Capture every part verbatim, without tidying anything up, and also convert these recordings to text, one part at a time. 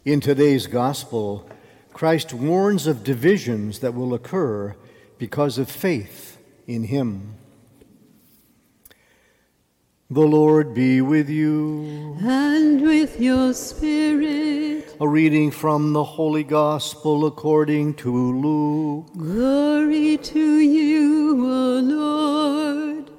In today's gospel, Christ warns of divisions that will occur because of faith in him. The Lord be with you. And with your spirit. A reading from the Holy Gospel according to Luke. Glory to you, O Lord.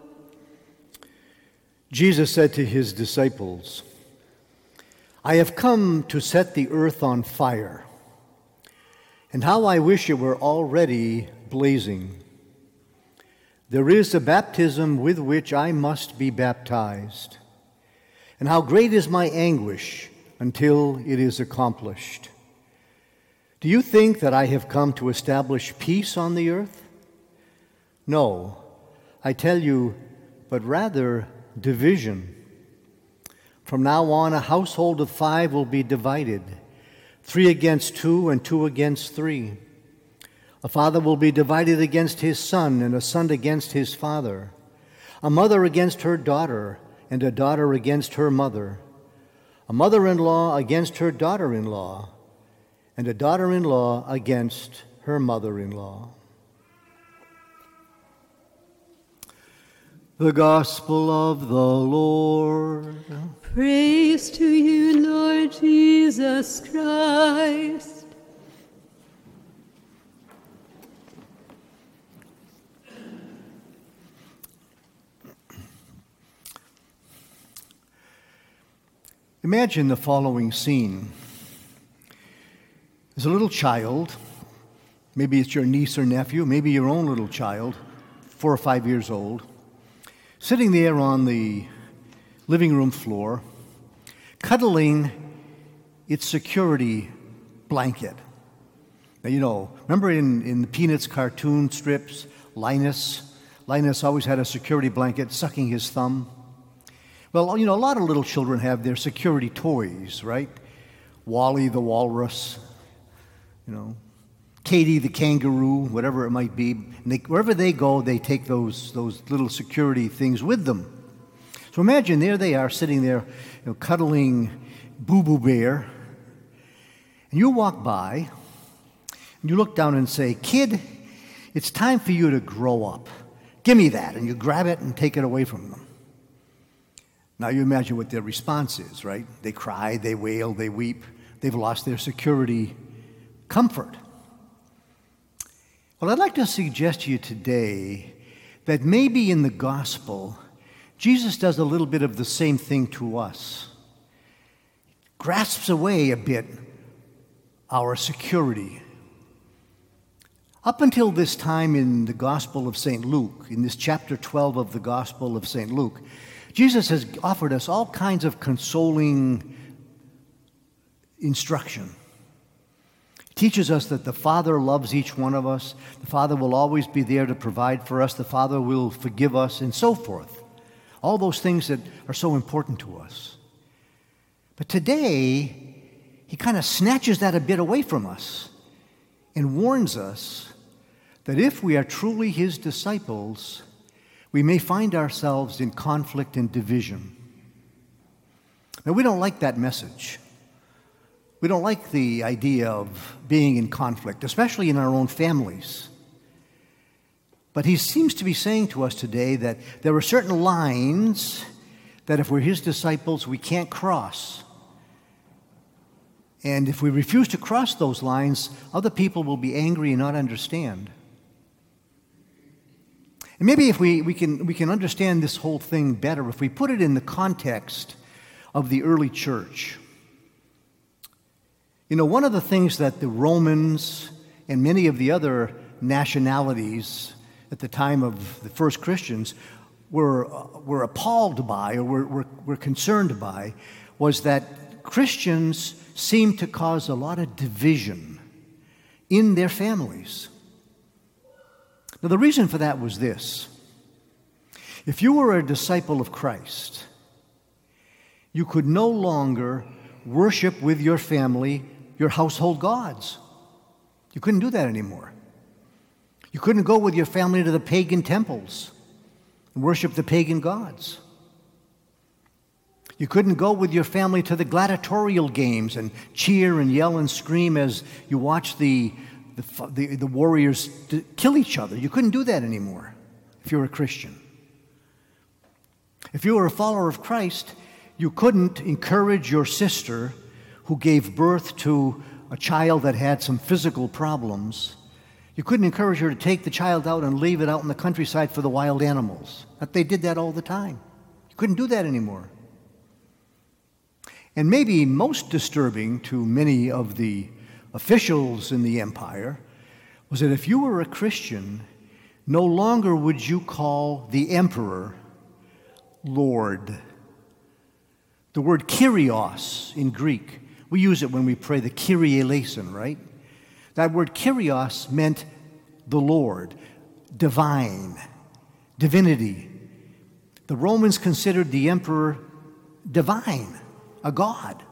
Jesus said to his disciples, I have come to set the earth on fire, and how I wish it were already blazing. There is a baptism with which I must be baptized, and how great is my anguish until it is accomplished. Do you think that I have come to establish peace on the earth? No, I tell you, but rather division. From now on, a household of five will be divided, three against two and two against three. A father will be divided against his son, and a son against his father. A mother against her daughter, and a daughter against her mother. A mother-in-law against her daughter-in-law, and a daughter-in-law against her mother-in-law. The Gospel of the Lord. Praise to you, Lord Jesus Christ. Imagine the following scene. There's a little child, maybe it's your niece or nephew, maybe your own little child, four or five years old, sitting there on the living room floor, cuddling its security blanket. Now, you know, remember in, in the Peanuts cartoon strips, Linus? Linus always had a security blanket sucking his thumb. Well, you know, a lot of little children have their security toys, right? Wally the walrus, you know, Katie the kangaroo, whatever it might be. And they, wherever they go, they take those, those little security things with them. So imagine there they are sitting there, you know, cuddling Boo Boo Bear. And you walk by, and you look down and say, kid, it's time for you to grow up. Give me that. And you grab it and take it away from them. Now you imagine what their response is, right? They cry, they wail, they weep. They've lost their security comfort. Well, I'd like to suggest to you today that maybe in the gospel, Jesus does a little bit of the same thing to us. Grasps away a bit our security. Up until this time in the Gospel of Saint Luke, in this chapter twelve of the Gospel of Saint Luke, Jesus has offered us all kinds of consoling instruction. He teaches us that the Father loves each one of us. The Father will always be there to provide for us. The Father will forgive us, and so forth. All those things that are so important to us. But today, he kind of snatches that a bit away from us and warns us that if we are truly his disciples, we may find ourselves in conflict and division. Now, we don't like that message. We don't like the idea of being in conflict, especially in our own families. But he seems to be saying to us today that there are certain lines that if we're his disciples, we can't cross. And if we refuse to cross those lines, other people will be angry and not understand. And maybe if we, we can we can understand this whole thing better if we put it in the context of the early church. You know, one of the things that the Romans and many of the other nationalities at the time of the first Christians were, were appalled by or were, were, were concerned by was that Christians seemed to cause a lot of division in their families. Now, the reason for that was this. If you were a disciple of Christ, you could no longer worship with your family your household gods. You couldn't do that anymore. You couldn't go with your family to the pagan temples and worship the pagan gods. You couldn't go with your family to the gladiatorial games and cheer and yell and scream as you watch the, the, the, the warriors kill each other. You couldn't do that anymore if you were a Christian. If you were a follower of Christ, you couldn't encourage your sister who gave birth to a child that had some physical problems. You couldn't encourage her to take the child out and leave it out in the countryside for the wild animals. But they did that all the time. You couldn't do that anymore. And maybe most disturbing to many of the officials in the empire was that if you were a Christian, no longer would you call the emperor Lord. The word Kyrios in Greek, we use it when we pray the Kyrie eleison, right? That word Kyrios meant the Lord, divine, divinity. The Romans considered the emperor divine, a god.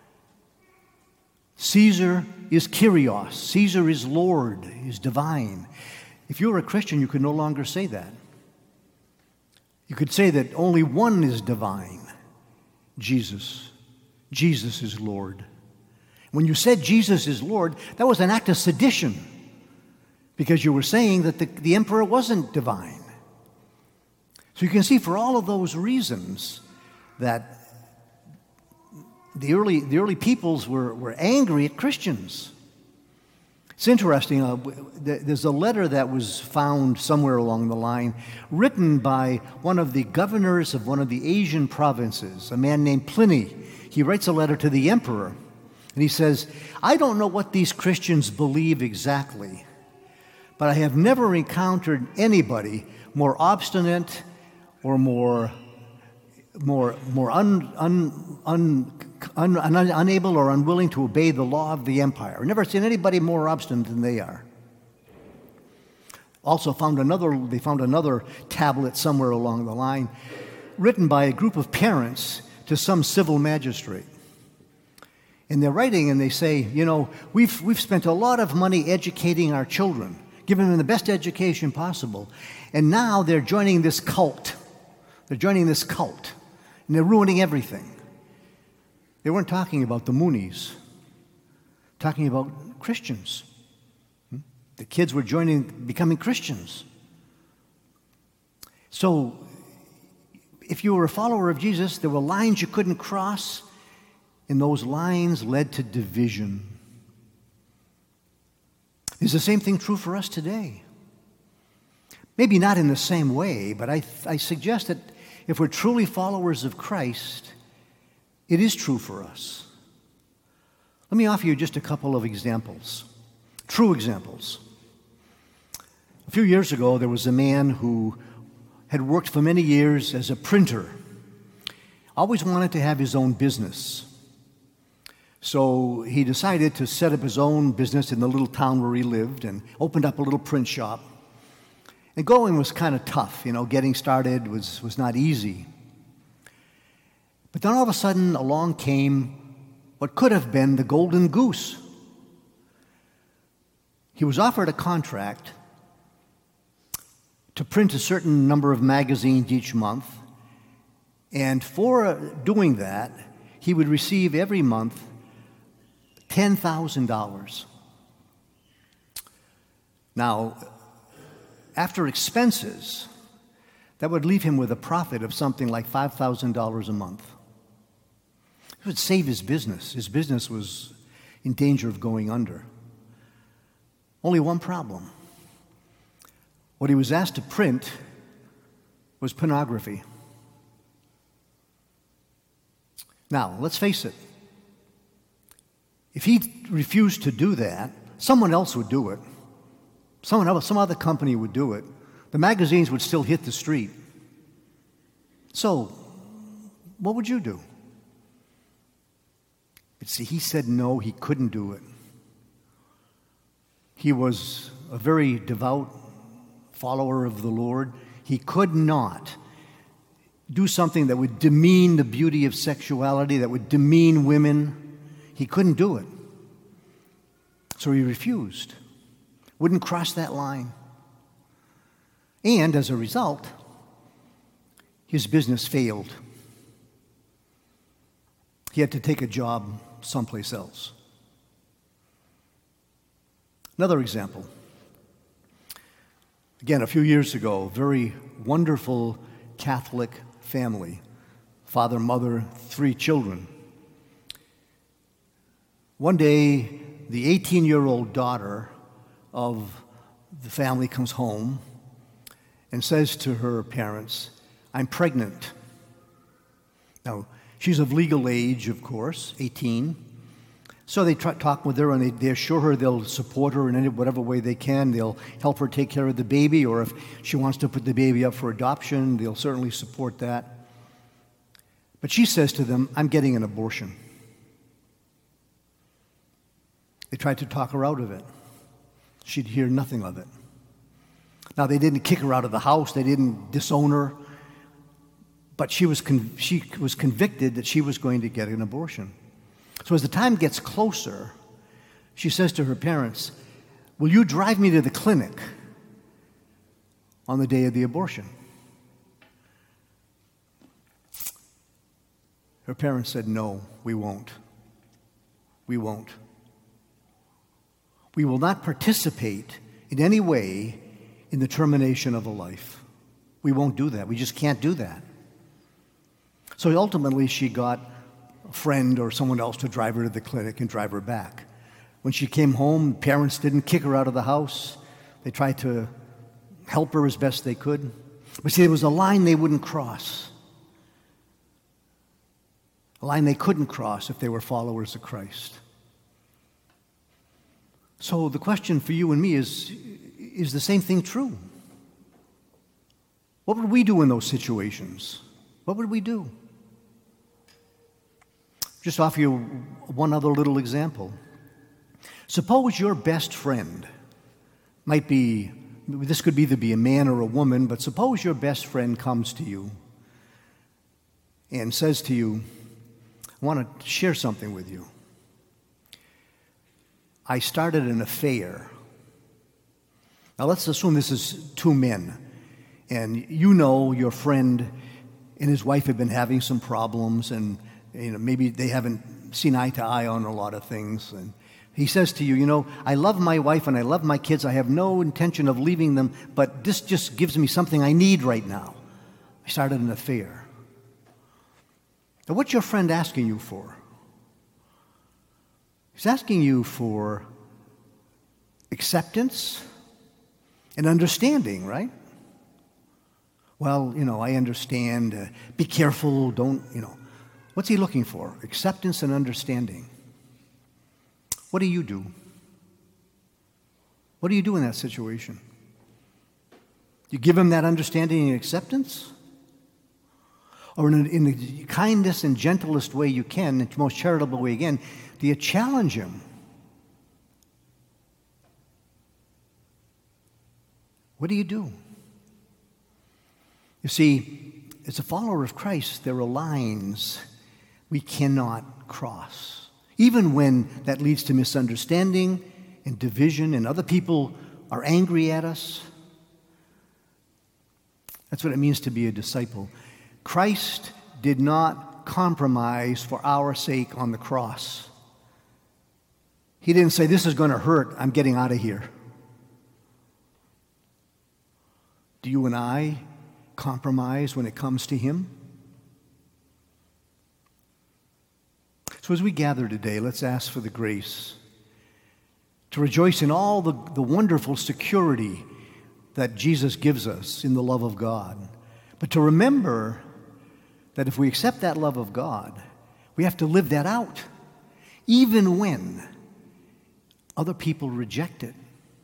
Caesar is Kyrios. Caesar is Lord, is divine. If you were a Christian, you could no longer say that. You could say that only one is divine, Jesus. Jesus is Lord. When you said Jesus is Lord, that was an act of sedition because you were saying that the, the emperor wasn't divine. So you can see for all of those reasons that the early, the early peoples were, were angry at Christians. It's interesting. Uh, there's a letter that was found somewhere along the line written by one of the governors of one of the Asian provinces, a man named Pliny. He writes a letter to the emperor, and he says, I don't know what these Christians believe exactly, but I have never encountered anybody more obstinate or more, more, more un, un, un, Un, un, unable or unwilling to obey the law of the empire. I've never seen anybody more obstinate than they are. Also found another, they found another tablet somewhere along the line written by a group of parents to some civil magistrate. And they're writing and they say, you know, we've, we've spent a lot of money educating our children, giving them the best education possible, and now they're joining this cult. They're joining this cult, and they're ruining everything. They weren't talking about the Moonies, talking about Christians. The kids were joining, becoming Christians. So, if you were a follower of Jesus, there were lines you couldn't cross, and those lines led to division. Is the same thing true for us today? Maybe not in the same way, but I, I suggest that if we're truly followers of Christ, it is true for us. Let me offer you just a couple of examples, true examples. A few years ago, there was a man who had worked for many years as a printer, always wanted to have his own business. So he decided to set up his own business in the little town where he lived and opened up a little print shop. And going was kind of tough, you know, getting started was, was not easy. But then all of a sudden along came what could have been the golden goose. He was offered a contract to print a certain number of magazines each month, and for doing that, he would receive every month ten thousand dollars. Now, after expenses, that would leave him with a profit of something like five thousand dollars a month. It would save his business. His business was in danger of going under. Only one problem. What he was asked to print was pornography. Now, let's face it. If he refused to do that, someone else would do it. Someone else, some other company would do it. The magazines would still hit the street. So, what would you do? But see, he said no, he couldn't do it. He was a very devout follower of the Lord. He could not do something that would demean the beauty of sexuality, that would demean women. He couldn't do it. So he refused. Wouldn't cross that line. And as a result, his business failed. He had to take a job someplace else. Another example. Again, a few years ago, very wonderful Catholic family. Father, mother, three children. One day, the eighteen-year-old daughter of the family comes home and says to her parents, "I'm pregnant." Now, she's of legal age, of course, eighteen. So they try, talk with her, and they, they assure her they'll support her in any whatever way they can. They'll help her take care of the baby, or if she wants to put the baby up for adoption, they'll certainly support that. But she says to them, "I'm getting an abortion." They tried to talk her out of it. She'd hear nothing of it. Now, they didn't kick her out of the house. They didn't disown her. But she was con- she was convicted that she was going to get an abortion. So as the time gets closer, she says to her parents, "Will you drive me to the clinic on the day of the abortion?" Her parents said, "No, we won't. We won't. We will not participate in any way in the termination of a life. We won't do that. We just can't do that." So ultimately, she got a friend or someone else to drive her to the clinic and drive her back. When she came home, parents didn't kick her out of the house. They tried to help her as best they could. But see, there was a line they wouldn't cross. A line they couldn't cross if they were followers of Christ. So the question for you and me is, is the same thing true? What would we do in those situations? What would we do? Just offer you one other little example. Suppose your best friend might be, this could either be a man or a woman, but suppose your best friend comes to you and says to you, "I want to share something with you. I started an affair." Now let's assume this is two men, and you know your friend and his wife have been having some problems, and you know maybe they haven't seen eye to eye on a lot of things. And he says to you, "You know, I love my wife and I love my kids. I have no intention of leaving them, but this just gives me something I need right now. I started an affair." Now, what's your friend asking you for? He's asking you for acceptance and understanding, right? Well, you know, I understand. Uh, be careful. Don't, you know. What's he looking for? Acceptance and understanding. What do you do? What do you do in that situation? You give him that understanding and acceptance? Or in, a, in the kindest and gentlest way you can, the most charitable way again, do you challenge him? What do you do? You see, as a follower of Christ, there are lines we cannot cross. Even when that leads to misunderstanding and division and other people are angry at us. That's what it means to be a disciple. Christ did not compromise for our sake on the cross. He didn't say, "This is going to hurt, I'm getting out of here." Do you and I compromise when it comes to him? So as we gather today, let's ask for the grace to rejoice in all the, the wonderful security that Jesus gives us in the love of God. But to remember that if we accept that love of God, we have to live that out, even when other people reject it.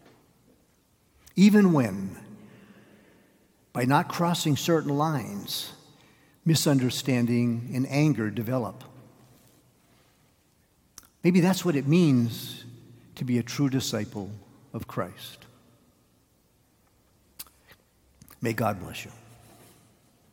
Even when, by not crossing certain lines, misunderstanding and anger develop. Maybe that's what it means to be a true disciple of Christ. May God bless you.